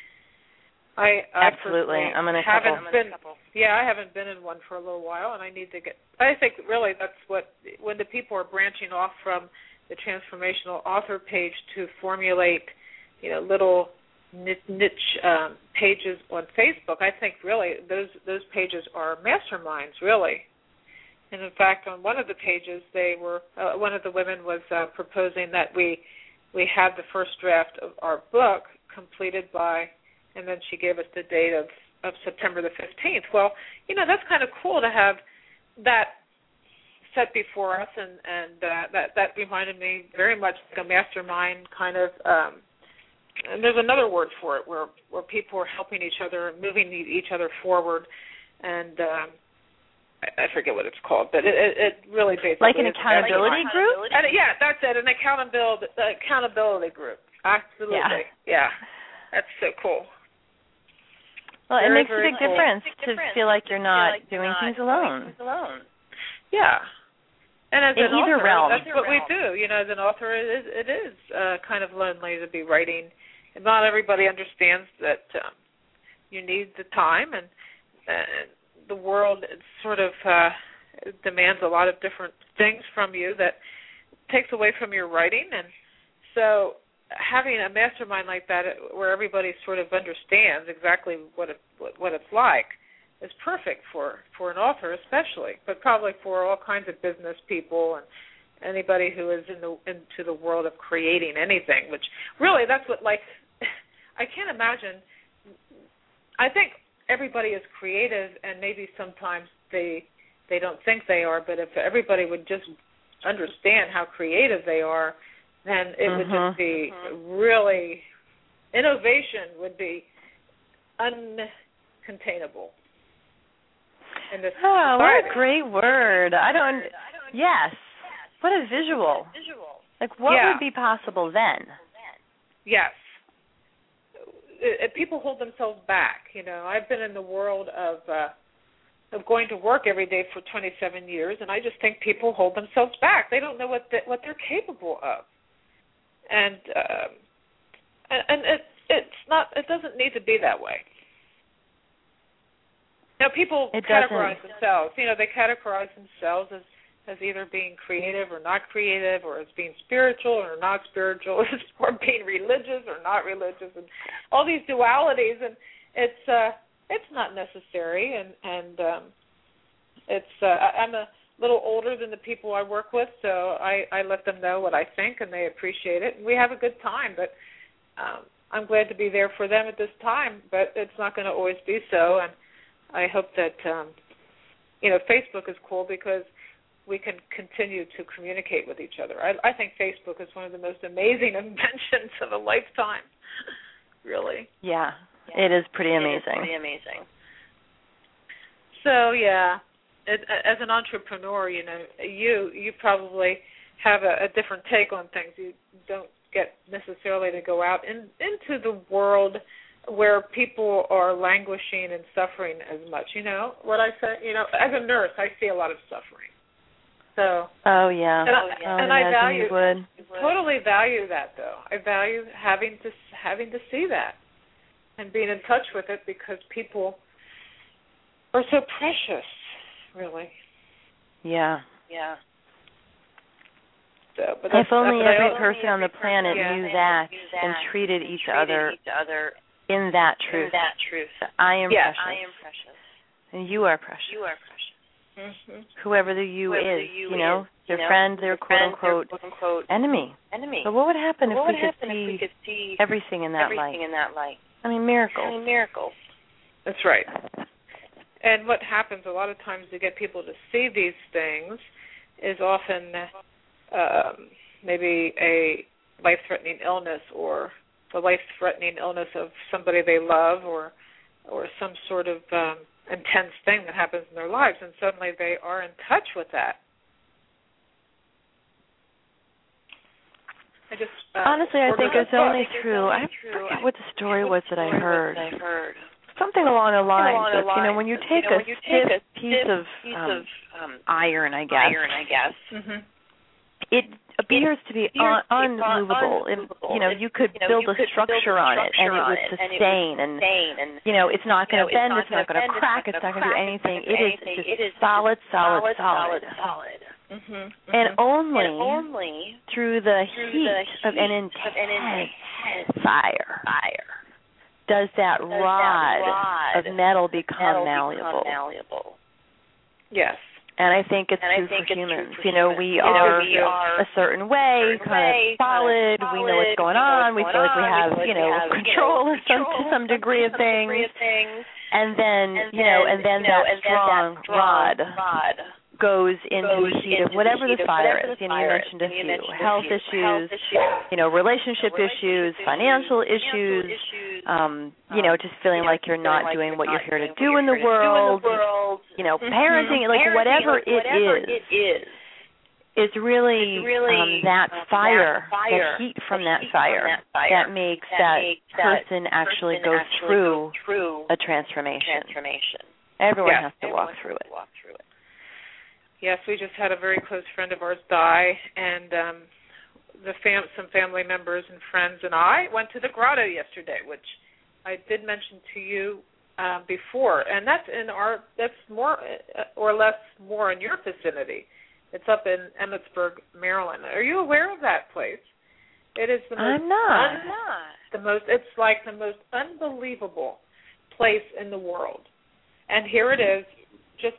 I, I absolutely. I'm in a haven't couple. been, yeah, I haven't been in one for a little while, and I need to get. I think really that's what when the people are branching off from the transformational author page to formulate, you know, little niche um, pages on Facebook. I think really those those pages are masterminds, really. And in fact, on one of the pages, they were uh, one of the women was uh, proposing that we we have the first draft of our book completed by, and then she gave us the date of, of September the fifteenth. Well, you know, that's kind of cool to have that set before us, and and uh, that that reminded me very much like a mastermind kind of. Um, and there's another word for it where where people are helping each other, moving each other forward, and. Um, I forget what it's called, but it, it, it really basically like an accountability like group. And, yeah, that's it, an accountability uh, accountability group. Absolutely, yeah. yeah, that's so cool. Well, very, it makes a big cool. difference to feel like you're not like doing you're not things alone. Things alone. Yeah, and as in an either author, realm. that's what realm. we do. You know, as an author, it is, it is uh, kind of lonely to be writing. And not everybody understands that um, you need the time and. and the world sort of uh, demands a lot of different things from you that takes away from your writing. And so having a mastermind like that where everybody sort of understands exactly what it, what it's like is perfect for, for an author especially, but probably for all kinds of business people and anybody who is in the into the world of creating anything, which really that's what, like, I can't imagine. I think everybody is creative, and maybe sometimes they they don't think they are, but if everybody would just understand how creative they are, then it mm-hmm. would just be mm-hmm. really, innovation would be uncontainable in this oh, society. What a great word. I don't, yes. What a visual. Like, what yeah. would be possible then? Yes. It, people hold themselves back. You know, I've been in the world of uh, of going to work every day for twenty-seven years, and I just think people hold themselves back. They don't know what the, what they're capable of, and uh, and it it's not. It doesn't need to be that way. Now, people it categorize doesn't. themselves. You know, they categorize themselves as. as either being creative or not creative, or as being spiritual or not spiritual, or being religious or not religious, and all these dualities. And it's uh, it's not necessary. And and um, it's uh, I'm a little older than the people I work with, so I, I let them know what I think, and they appreciate it, and we have a good time. But um, I'm glad to be there for them at this time. But it's not going to always be so. And I hope that um, you know, Facebook is cool because we can continue to communicate with each other. I, I think Facebook is one of the most amazing inventions of a lifetime, really. Yeah, yeah. It is pretty amazing. It is pretty amazing. So, yeah, it, as an entrepreneur, you know, you you probably have a, a different take on things. You don't get necessarily to go out in, into the world where people are languishing and suffering as much. You know what I say? You know, as a nurse, I see a lot of suffering. So. Oh yeah. And I, oh, yeah. and I value totally value that though. I value having to having to see that and being in touch with it because people are so precious, really. Yeah. Yeah. So, but if only but every also, person on the planet yeah, knew that, that and treated and each treated other each other in that truth. In that truth. I am yes, precious. I am precious. And you are precious. You are precious. Mm-hmm. Whoever the you Whoever is, the you you know, is, their you know, friend, their quote friend, unquote, their, quote unquote enemy. Enemy. But what would happen, but if, what we would could happen if we could see everything in that everything light? in that light? I mean, miracles. I mean, miracles. That's right. And what happens a lot of times to get people to see these things is often um, maybe a life-threatening illness or the life-threatening illness of somebody they love or or some sort of um, intense thing that happens in their lives, and suddenly they are in touch with that. I just uh, honestly, I think it's only true. I forget what the story was that I heard. I heard. Something along the lines along of, you know, when you take you know, a you stiff take a piece stiff of, piece um, of um, iron, I guess, iron, I guess. Mm-hmm. it appears to be un- un- unmovable. unmovable. And, you know, you could you know, build you a could structure build a on it, and it would it, sustain, and, it would sustain and, and, you know, it's not going to you know, bend, it's not going to crack, it's not going to do anything. It is just it is solid, solid, solid, solid. solid. Mm-hmm, mm-hmm. And only, and only through the through heat, the heat of an intense, of an intense fire, fire does that, does rod, that rod of metal become, metal malleable. become malleable. Yes. And I think it's and true think for it's humans. True for you know, humans. we, you are, know, we are a certain way, certain kind way, of solid. Kind of we know what's going we on. We what's feel like we on. have, we you know, have, control, you know, to some, to some degree of things. things. And then, and you know, and then, you know, that, and strong then that strong rod, rod goes into goes the heat into of whatever the, the, heat of fire whatever is. the You know, you fire mentioned a is. few mentioned health few. issues, health issues, you know, relationship, you know, issues, issues, financial issues, issues, um, you know, just feeling you know, like you're feeling not like doing you're what not you're here to doing do in the world, world, you know, mm-hmm. parenting, like parenting, whatever, like, it, whatever is, it is. It's really, it's really um, that um, fire, that fire, the heat from, the that, heat fire, from that fire that makes that, that, makes person that actually person go actually through, go through a transformation. transformation. Everyone yes, has to everyone walk through has it. To walk through it. Yes, we just had a very close friend of ours die, and um, the fam- some family members and friends and I went to the grotto yesterday, which I did mention to you uh, before, and that's in our that's more or less more in your vicinity. It's up in Emmitsburg, Maryland. Are you aware of that place? It is the most I'm not. Un- the most. It's like the most unbelievable place in the world, and here it is, just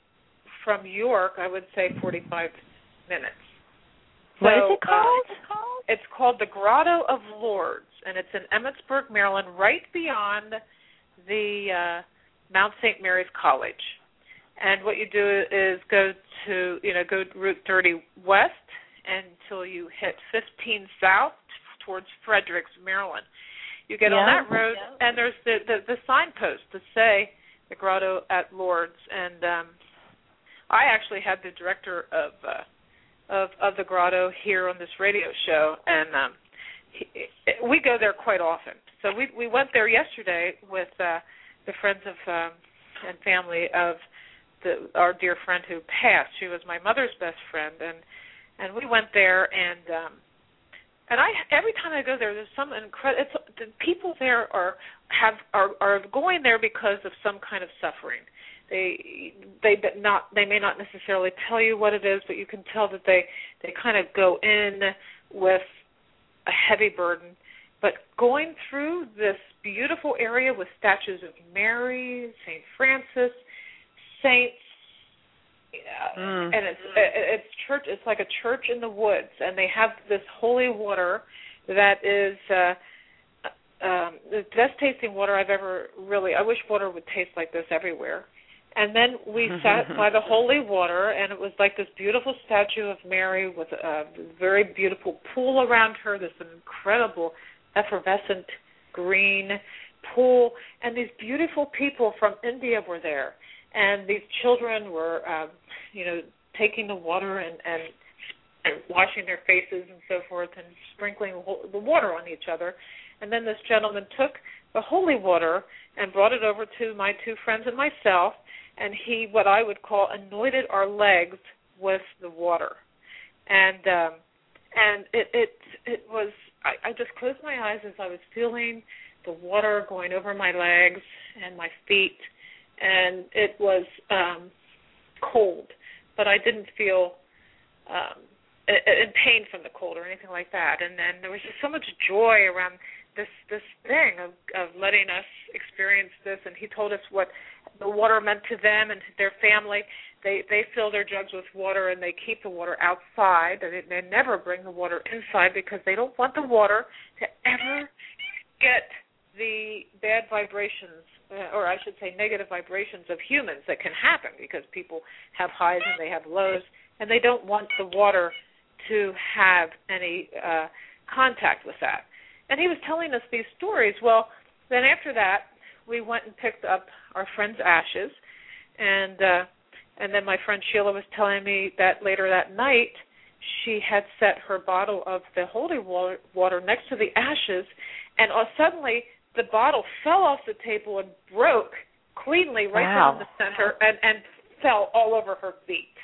from York, I would say forty-five minutes. What so, is it called? Uh, it's called the Grotto of Lourdes, and it's in Emmitsburg, Maryland, right beyond the uh, Mount Saint Mary's College. And what you do is go to, you know, go Route thirty west until you hit fifteen south towards Fredericks, Maryland. You get yeah. on that road, yeah. and there's the, the, the signpost to say the Grotto at Lourdes. And um, I actually had the director of uh, of of the Grotto here on this radio show, and um, he, we go there quite often. So we we went there yesterday with uh, the friends of um, and family of the, our dear friend who passed. She was my mother's best friend, and and we went there, and um, and I every time I go there, there's some incredible. The people there are have are are going there because of some kind of suffering. They they not they may not necessarily tell you what it is, but you can tell that they they kind of go in with a heavy burden. But going through this beautiful area with statues of Mary, Saint Francis, saints, uh, mm. and it's it's church. It's like a church in the woods, and they have this holy water that is uh, um, the best tasting water I've ever really. I wish water would taste like this everywhere. And then we sat by the holy water, and it was like this beautiful statue of Mary with a very beautiful pool around her, this incredible effervescent green pool, and these beautiful people from India were there. and these children were, um, you know, taking the water and, and, and washing their faces and so forth and sprinkling the water on each other. And then this gentleman took the holy water and brought it over to my two friends and myself, and he, what I would call, anointed our legs with the water. And um, and it, it, it was, I, I just closed my eyes as I was feeling the water going over my legs and my feet, and it was um, cold, but I didn't feel um, in pain from the cold or anything like that. And then there was just so much joy around this this thing of, of letting us experience this. And he told us what the water meant to them and to their family. They they fill their jugs with water, and they keep the water outside. They, they never bring the water inside because they don't want the water to ever get the bad vibrations, uh, or I should say negative vibrations of humans that can happen because people have highs and they have lows, and they don't want the water to have any uh, contact with that. And he was telling us these stories. Well, then after that, we went and picked up our friend's ashes, and uh, and then my friend Sheila was telling me that later that night she had set her bottle of the holy water next to the ashes, and uh, suddenly the bottle fell off the table and broke cleanly right wow. down the center and, and fell all over her feet.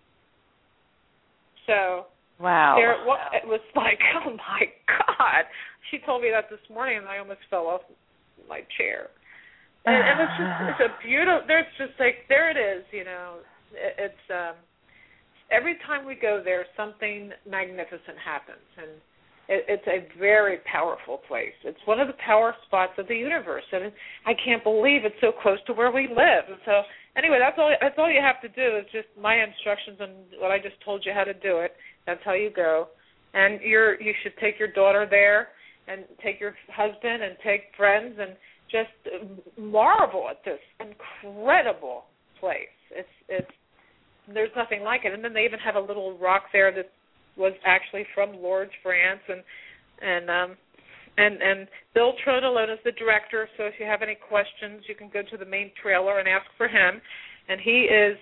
So wow. there it was, it was like, oh, my God. She told me that this morning, and I almost fell off my chair. And, and it's just it's a beautiful, there's just like, there it is, you know. It, it's, um, every time we go there, something magnificent happens. And it, it's a very powerful place. It's one of the power spots of the universe. And I can't believe it's so close to where we live. And so, anyway, that's all, that's all you have to do is just my instructions and what I just told you how to do it. That's how you go. And you're, you should take your daughter there and take your husband and take friends and just marvel at this incredible place. It's it's there's nothing like it. And then they even have a little rock there that was actually from Lourdes, France, and and um and and Bill Tronalone is the director. So if you have any questions, you can go to the main trailer and ask for him. And he is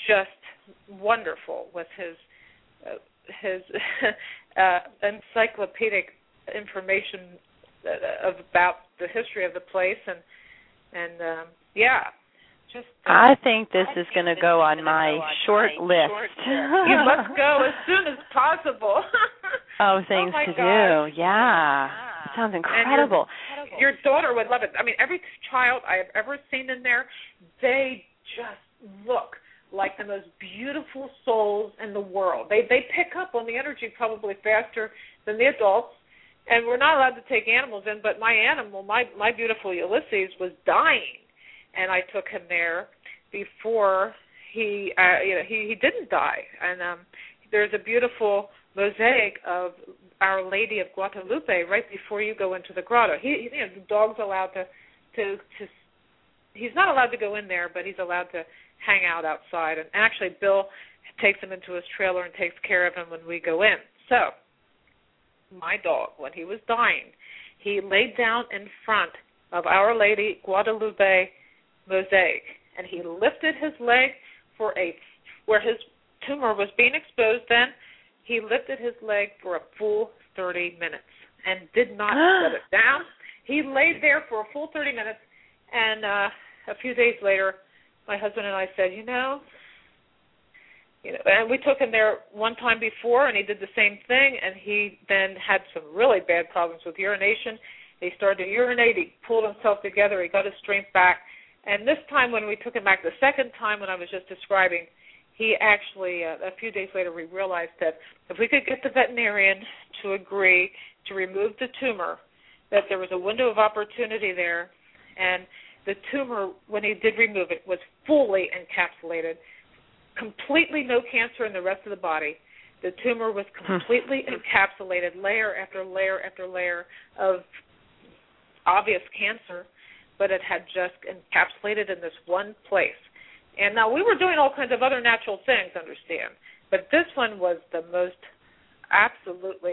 just wonderful with his uh, his uh, encyclopedic information uh, about the history of the place, and and um, yeah, just. Uh, I think this I is going to go on my short my list. Short list. You must go as soon as possible. oh, things oh to gosh. do. Yeah, it sounds incredible. Your, your daughter would love it. I mean, every child I have ever seen in there, they just look like the most beautiful souls in the world. They they pick up on the energy probably faster than the adults. And we're not allowed to take animals in, but my animal, my, my beautiful Ulysses, was dying, and I took him there before he, uh, you know, he, he didn't die. And um, there's a beautiful mosaic of Our Lady of Guadalupe right before you go into the grotto. He, you know, the dog's allowed to, to, to, he's not allowed to go in there, but he's allowed to hang out outside. And actually, Bill takes him into his trailer and takes care of him when we go in. So. My dog, when he was dying, he laid down in front of Our Lady Guadalupe mosaic, and he lifted his leg for a, where his tumor was being exposed then, he lifted his leg for a full thirty minutes and did not set it down. He laid there for a full thirty minutes, and uh, a few days later, my husband and I said, you know, You know, and we took him there one time before, and he did the same thing, and he then had some really bad problems with urination. He started to urinate. He pulled himself together. He got his strength back. And this time when we took him back the second time when I was just describing, he actually, uh, a few days later, we realized that if we could get the veterinarian to agree to remove the tumor, that there was a window of opportunity there, and the tumor, when he did remove it, was fully encapsulated. Completely no cancer in the rest of the body. The tumor was completely encapsulated, layer after layer after layer of obvious cancer, but it had just encapsulated in this one place. And now we were doing all kinds of other natural things, understand, but this one was the most absolutely,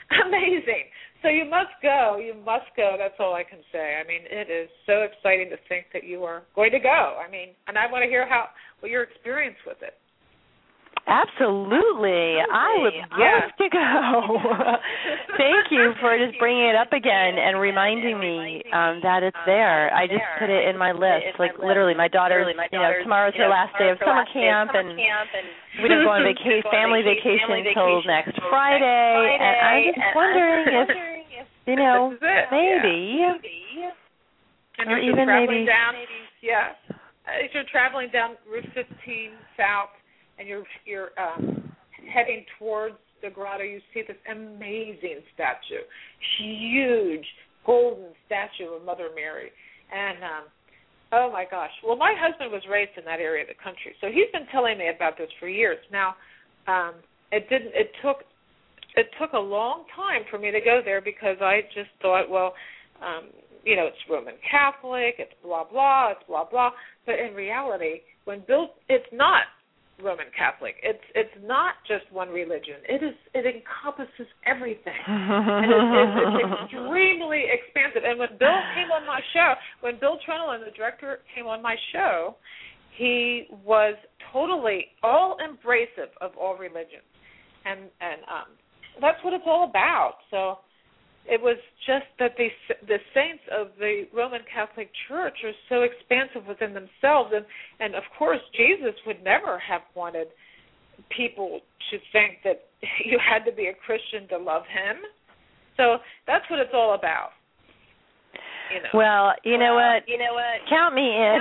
Amazing. So you must go. You must go. That's all I can say. I mean, it is so exciting to think that you are going to go. I mean, and I want to hear how what your experience with it. Absolutely. I would love yeah. to go. Thank you for just bringing it up again and reminding me um, that it's there. I just put it in my list. Like literally, my daughter's, you know, tomorrow's her last day of summer camp, and we don't go on vacation, family vacation until next Friday. And I'm just wondering if, you know, maybe, and or you're even traveling maybe, down, yeah, if you're traveling down Route fifteen south, and you're you're um, heading towards the grotto, you see this amazing statue, huge golden statue of Mother Mary. And, um, oh, my gosh. Well, my husband was raised in that area of the country, so he's been telling me about this for years. Now, um, it didn't. It took it took a long time for me to go there because I just thought, well, um, you know, it's Roman Catholic, it's blah, blah, it's blah, blah. But in reality, when Bill, it's not Roman Catholic. It's it's not just one religion. It is it encompasses everything, and it's, it's, it's extremely expansive. And when Bill came on my show, when Bill Trenholm, the director, came on my show, he was totally all embracive of all religions, and and um, that's what it's all about. So it was just that the the saints of the Roman Catholic Church are so expansive within themselves, and, and of course Jesus would never have wanted people to think that you had to be a Christian to love him. So that's what it's all about. You know. Well, you know well, what? You know what? Count me in.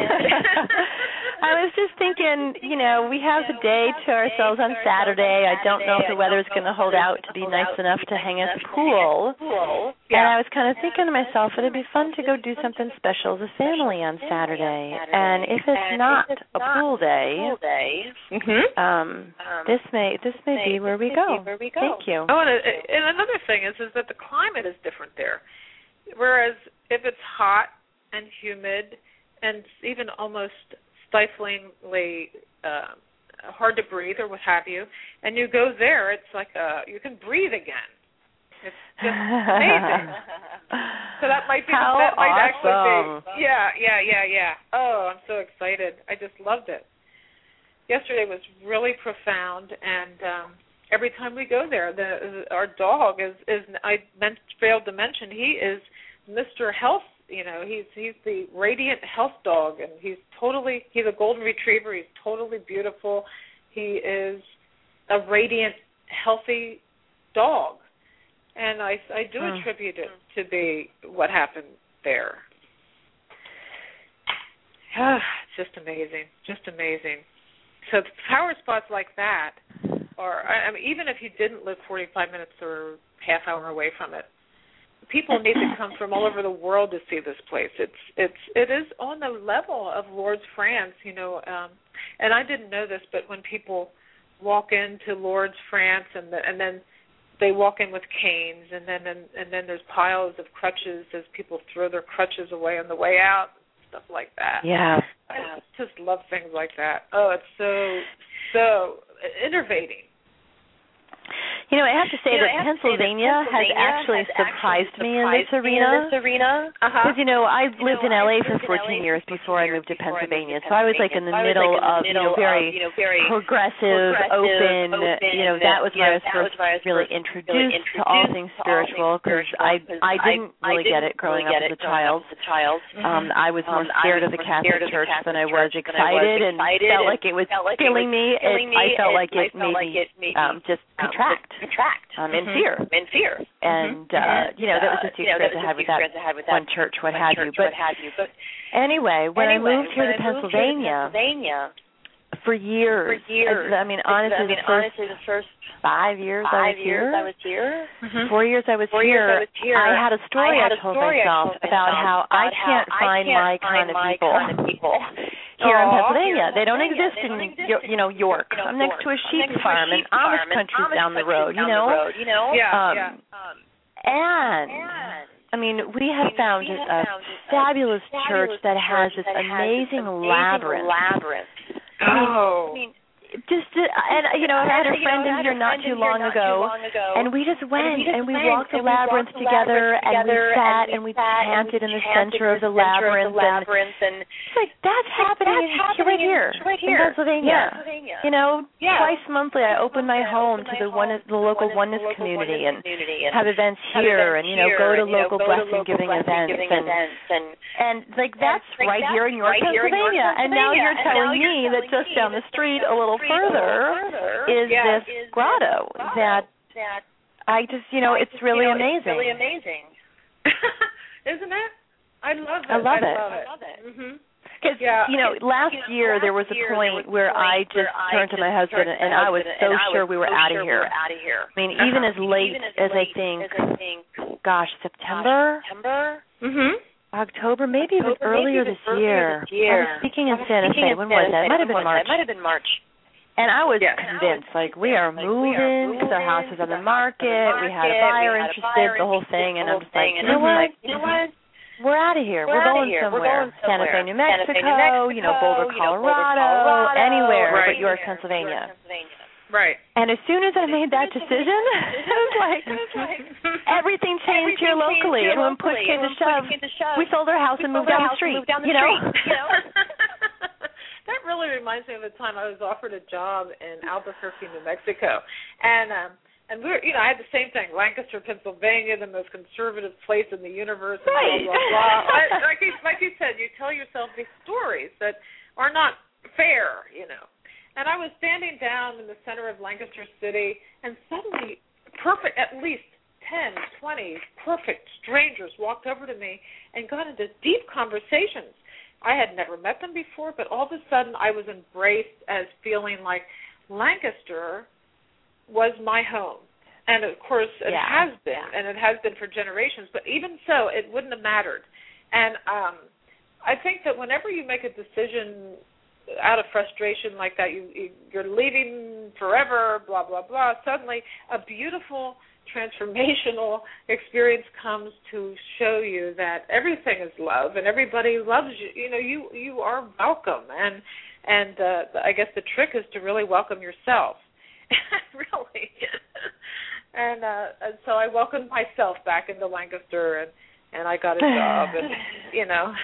I was just thinking, you know, we have the day to ourselves on Saturday. I don't know if the weather's going to hold out to be nice enough to hang at the pool. And I was kind of thinking to myself, it'd be fun to go do something special as a family on Saturday. And if it's not a pool day, um, this may this may be where we go. Thank you. Oh, and, and another thing is, is that the climate is different there. Whereas if it's hot and humid and even almost stiflingly uh, hard to breathe or what have you, and you go there, it's like uh, you can breathe again. It's just amazing. So that might be How that might awesome. actually be. Yeah, yeah, yeah, yeah. Oh, I'm so excited. I just loved it. Yesterday was really profound, and um, every time we go there, the, our dog is, is I meant, failed to mention, he is Mister Health. You know, he's he's the radiant health dog, and he's totally, he's a golden retriever. He's totally beautiful. He is a radiant, healthy dog, and I, I do mm. attribute it to be what happened there. It's just amazing, just amazing. So power spots like that, or I mean, even if you didn't live forty-five minutes or half hour away from it, people need to come from all over the world to see this place. It's it's it is on the level of Lourdes, France, you know. Um, and I didn't know this, but when people walk into Lourdes, France, and the, and then they walk in with canes, and then and, and then there's piles of crutches as people throw their crutches away on the way out, stuff like that. Yeah, I just love things like that. Oh, it's so so innervating. You know, I have to say you know, that Pennsylvania, that Pennsylvania has actually has surprised actually me in this arena. In this arena. Because, you know, I lived you know, in L A I for fourteen years before I moved to Pennsylvania, so I was like in the so middle like of, the you know, very, of, you know, very progressive, progressive open, open, you know, that was when I was first was really first introduced, really introduced to all things spiritual, because I, I didn't really get it growing up as a child. Um, I was more scared of the Catholic Church than I was excited, and felt like it was filling me. I felt like it made me just contract. Um, in fear, in fear, and uh, mm-hmm. you know that was just the experience I had with that one church, what have you. But anyway, when I moved here to Pennsylvania, for years, for years, I, I mean, honestly, the first first five years I was here, I was here, four years I was here, I had a story I told myself about how I can't find my kind of people. Here in Pennsylvania, they don't exist in, you know, York. I'm next to a sheep farm, and Amish country's down the road, you know. Yeah, yeah. And I mean, we have found a fabulous church that has this amazing labyrinth. Oh, I mean, just to, and you know, I had a friend in here not too long ago, and we just went and we walked the labyrinth together, and we sat and we chanted in the center of the labyrinth, and it's like that's happening right here in Pennsylvania. You know, twice monthly I open my home to the one the local oneness community and have events here, and you know, go to local blessing giving events, and and like that's right here in York, Pennsylvania, and now you're telling me that just down the street a little further is yeah, this is grotto, this grotto that, that I just, you know, it's just, really you know, amazing. It's really amazing. Isn't it? I love it. I love it. I love it. Mm-hmm. Because, yeah, you know, last you know, year there was a point where I just turned to my husband and, and I was so sure we were out of here. I mean, uh-huh. even as late even as, as late I think, as I think, gosh, September? September? Mm-hmm. October, maybe October, it was earlier, maybe this, year. this year. I was speaking in Santa Fe. When was that? It might have been March. It might have been March. And I was yeah. convinced, like, we are like, moving because our house is on the market, we had a buyer interested, the whole thing, and I'm just like, you know what? You know what? We're out of here. We're, We're going somewhere. Going Santa Fe, New Mexico, Fe, New Mexico, you know, Boulder, Colorado, you know, Boulder, Colorado anywhere right. but York, Pennsylvania. Pennsylvania. Right. And as soon as I made that decision, it was like, everything changed here locally. And when push came to shove, we sold our house and moved down the street. You know? That really reminds me of the time I was offered a job in Albuquerque, New Mexico. And um, and we were, you know, I had the same thing, Lancaster, Pennsylvania, the most conservative place in the universe, and right. blah, blah, blah. I, like, you, like you said, you tell yourself these stories that are not fair, you know. And I was standing down in the center of Lancaster City, and suddenly, perfect, at least ten, twenty perfect strangers walked over to me and got into deep conversations. I had never met them before, but all of a sudden I was embraced as feeling like Lancaster was my home. And, of course, it yeah. has been, yeah. and it has been for generations. But even so, it wouldn't have mattered. And um, I think that whenever you make a decision out of frustration like that, you, you, you're leaving forever, blah, blah, blah, suddenly a beautiful transformational experience comes to show you that everything is love and everybody loves you. You know, you you are welcome, and and uh, I guess the trick is to really welcome yourself, really. and, uh, and so I welcomed myself back into Lancaster, and and I got a job, and you know.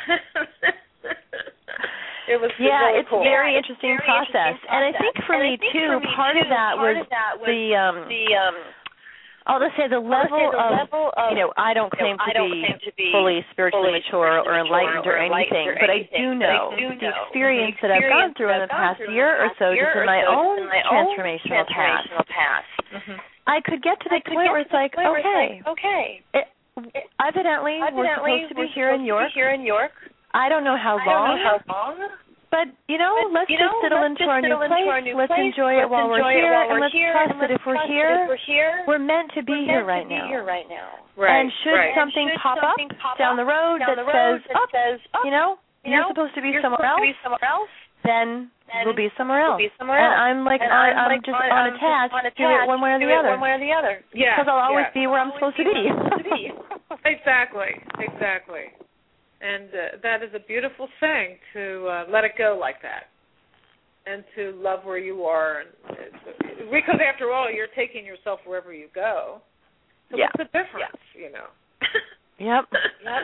It was yeah, really it's cool. a very interesting, very process. interesting process, and I think for and me think too, for me part too, of that part was, of that was the um, the um. I'll just say the level, say the of, level of, you know, I don't claim, you know, to, don't be claim to be fully spiritually fully mature or enlightened or, or anything, or but anything, I do know but I do the know experience the that I've gone through in the past year or so, just in my own transformational path. Mm-hmm. I could get to the point where it's like, okay, okay, it, evidently, we're supposed to be here in York. Here in York. I don't know how long. I don't know how long. But, you know, but, let's you just know, settle let's into our new place. Our new let's place. enjoy let's it while we're here, while and we're let's here, trust and that let's if we're trust here, if we're here, we're meant to be we're here meant right to now. Be here right now. Right. And should right. something and should pop something up pop down the road down that the road says, oh, says, oh, you know, you you're know, supposed to be you're somewhere supposed else, to be somewhere else, then, then we'll be somewhere else. We'll be somewhere and else. I'm like, and I, I'm, I'm like just I'm unattached just to it one way or the other. One way or the other. Yeah. Because I'll always yeah. be where I'm supposed to be. Exactly. Exactly. And uh, that is a beautiful thing to uh, let it go like that, and to love where you are. And because after all, you're taking yourself wherever you go. So yeah. what's the difference, yeah. you know? Yep. Yep.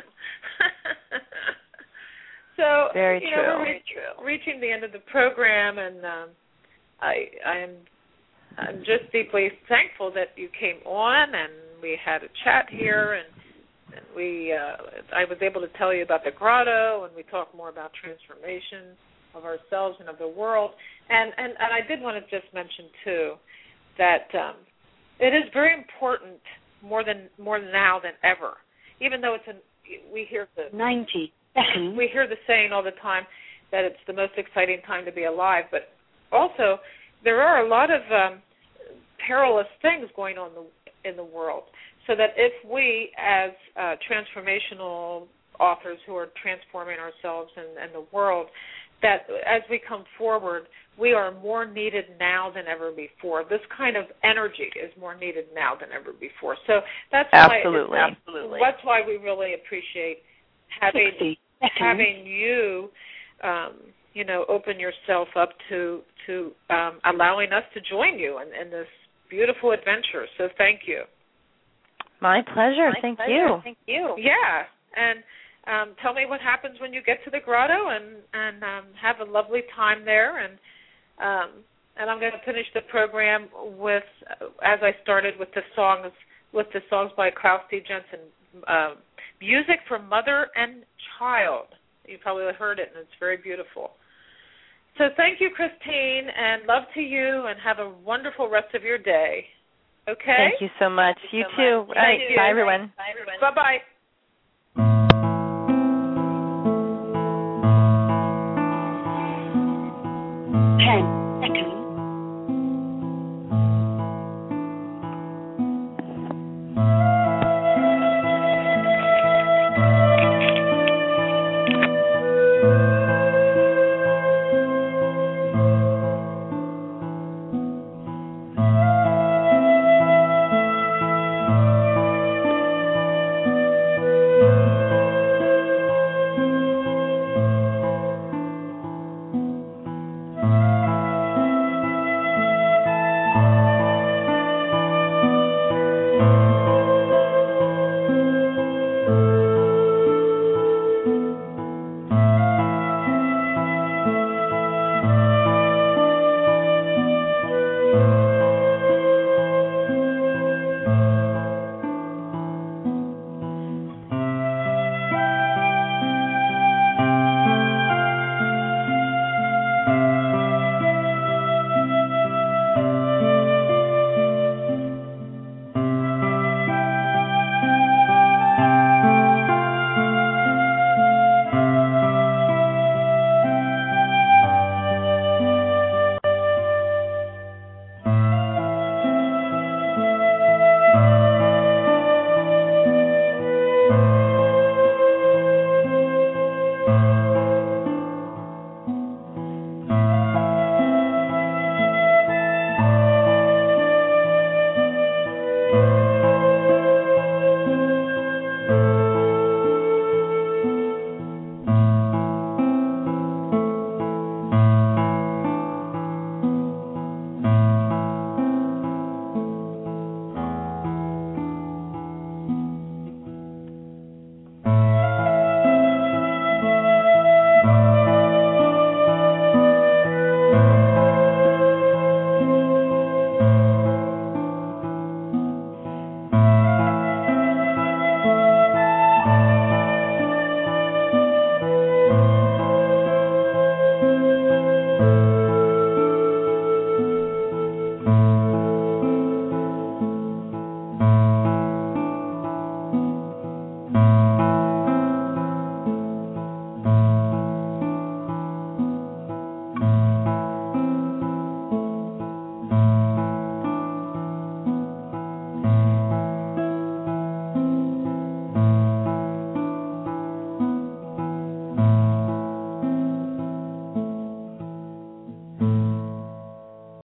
So very you true. know, we're re- true. reaching the end of the program, and um, I I am I'm just deeply thankful that you came on, and we had a chat here, and. And we, uh, I was able to tell you about the grotto, and we talked more about transformation of ourselves and of the world. And, and, and I did want to just mention, too, that um, it is very important more than more now than ever. Even though it's an, we hear the ninety we hear the saying all the time that it's the most exciting time to be alive. But also, there are a lot of um, perilous things going on the, in the world. So that if we, as uh, transformational authors who are transforming ourselves and, and the world, that as we come forward, we are more needed now than ever before. This kind of energy is more needed now than ever before. So that's absolutely, why, absolutely. That's why we really appreciate having having you, um, you know, open yourself up to to um, allowing us to join you in, in this beautiful adventure. So thank you. My pleasure. My thank pleasure. you. Thank you. Yeah, and um, tell me what happens when you get to the grotto, and and um, have a lovely time there. And um, and I'm going to finish the program with, uh, as I started with the songs, with the songs by Klaus D. Jensen, uh, music for mother and child. You probably heard it, and it's very beautiful. So thank you, Christine, and love to you, and have a wonderful rest of your day. Okay? Thank you so much. You, you so too. Much. All right. You. Bye, everyone. Bye, everyone. Bye-bye.